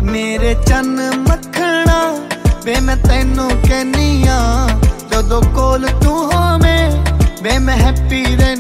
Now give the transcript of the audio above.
मेरे चन मखना वे मैं तैनू कहनी आ, जदों कोल तू होवे वे मैं हैप्पी